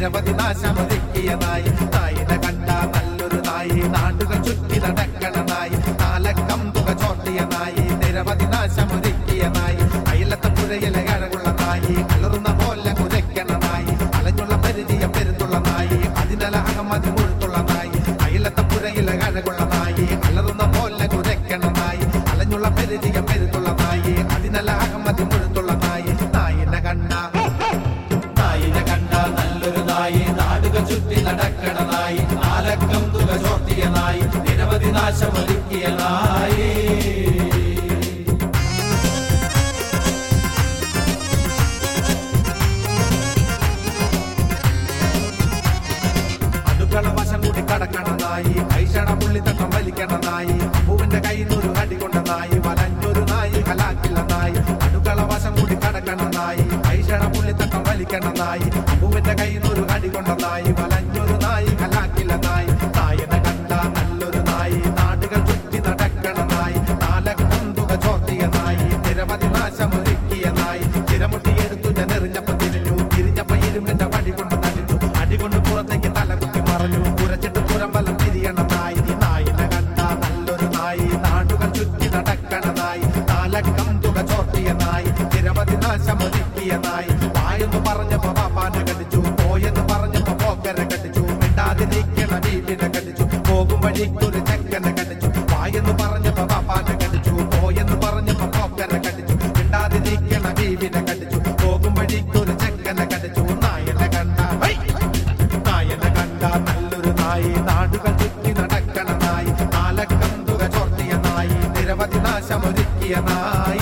നിരവധി നാശമൊരുക്കിയ നായി. നായിനെ കണ്ട നല്ലൊരു നായി, നാടുകൾ ചുറ്റി നടക്കണ നായി. നാലക്കം തുക ചോർത്തിയ നായി, നിരവധി നാശമൊരുക്കിയ നായി. അയലത്തെ പുഴയിലെ അഴകുള്ള നായി, അലറുന്ന പോലെ കുരയ്ക്കണ നായി. അലഞ്ഞുള്ള പരിചയ പെരുത്തുള്ള നായി, അതിനല അഹമ്മതി മുഴുത്തുള്ള നായി. അയലത്തെ പുഴയിലെ അഴകുള്ള നായി, അലറുന്ന പോലെ കുരയ്ക്കണ നായി. അലഞ്ഞുള്ള പരിചയ പെരുത്തുള്ള നായി, അതിനല അഹമ്മതി മുഴുത്തുള്ള നായി. നായിനെ കണ്ട നല്ലൊരു നായി, നാടുകൾ ചുറ്റി നടക്കണ നായി. നാലക്കം തുക ചോർത്തിയ നായി, നിരവധി നാശമൊരുക്കിയ നായി. അടുക്കള വശം കൂടി കടക്കണ നായി, ഐഷണ പുള്ളിത്തട്ടം വലിക്കണ നായി. അപ്പുവിന്റെ കയ്യിൽ നിന്നൊരു അടി കൊണ്ട നായി, വലഞ്ഞൊരു നായി ഹലാക്കില്ല നായി. അടുക്കള വശം കൂടി കടക്കണ നായി, ഐഷണ പുള്ളിത്തട്ടം വലിക്കണ നായി. അപ്പുവിന്റെ കയ്യിൽ നിന്നൊരു അടി കൊണ്ട നായി, വലഞ്ഞൊരു നായി ഹലാക്കില്ല നായി. നായനെ കണ്ട നല്ലൊരു നായി, നാടുകൾ ചുറ്റി നടക്കണ നായി. നാലക്കം തുക ചോർത്തിയ നായി, നിരവധി നാശമൊരുക്കിയ നായി. ചിരമുട്ടിയെടുത്തു ഞാൻ എറിഞ്ഞപ്പോ തിരിഞ്ഞു, തിരിഞ്ഞപ്പോ ഇരുമിന്റെ വടി കൊണ്ട് നടിച്ചു. അടികൊണ്ട് പുറത്തേക്ക് തലകുത്തി മറഞ്ഞു, കുരച്ചിട്ട് പുറംബലം തിരിയണ നായി. നായിനെ കണ്ട നല്ലൊരു നായി, നാടുകൾ ചുറ്റി നടക്കണ നായി. നാലക്കം തുക ചോർത്തിയ നായി, നിരവധി നാശമൊരുക്കിയ നായി. വായെന്ന് പറഞ്ഞപ്പോ പാപ്പാനെ കടിച്ചു, പോയെന്ന് പറഞ്ഞപ്പോ പോക്കരെ കടിച്ചു. മിണ്ടാതിരിക്കണ വീട്ടിനെ കടിച്ചു, പോകും വഴിക്കൊരു ചെക്കനെ കടിച്ചു. വായെന്ന് പറഞ്ഞപ്പോ പാപ്പാനെ കടിച്ചു, പോയെന്ന് പറഞ്ഞപ്പോ പോക്കരെ കടിച്ചു. മിണ്ടാതിരിക്കണ വീട്ടിനെ കടിച്ചു, പോകും വഴിക്കൊരു ചെക്കനെ കടിച്ചു. നായനെ കണ്ട നല്ലൊരു നായി, നാടുകൾ ചുറ്റി നടക്കണ നായി. നാലക്കം തുക ചോർത്തിയ നായി, നിരവധി നാശമൊരുക്കിയ നായി.